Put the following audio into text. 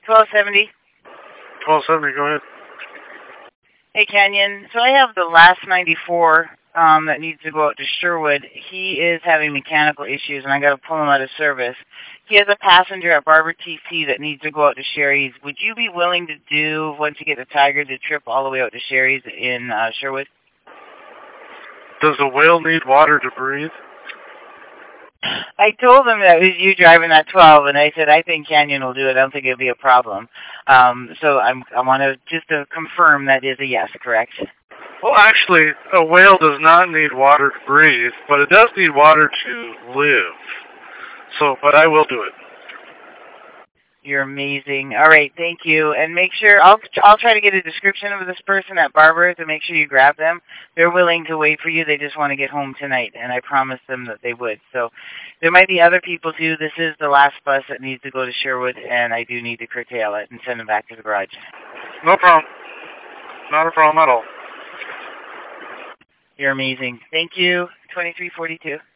1270. 1270, go ahead. Hey, Kenyon. So I have the last 94 that needs to go out to Sherwood. He is having mechanical issues, and I got to pull him out of service. He has a passenger at Barber TC that needs to go out to Sherry's. Would you be willing to do, once you get the Tiger, the trip all the way out to Sherry's in Sherwood? Does a whale need water to breathe? I told him that it was you driving that 12, and I said, I think Canyon will do it. I don't think it'll be a problem. So I want to just to confirm that is a yes, correct? Well, actually, a whale does not need water to breathe, but it does need water to live. So, but I will do it. You're amazing. All right, thank you. And make sure, I'll try to get a description of this person at Barber's and make sure you grab them. They're willing to wait for you. They just want to get home tonight, and I promised them that they would. So there might be other people, too. This is the last bus that needs to go to Sherwood, and I do need to curtail it and send them back to the garage. No problem. Not a problem at all. You're amazing. Thank you. 2342.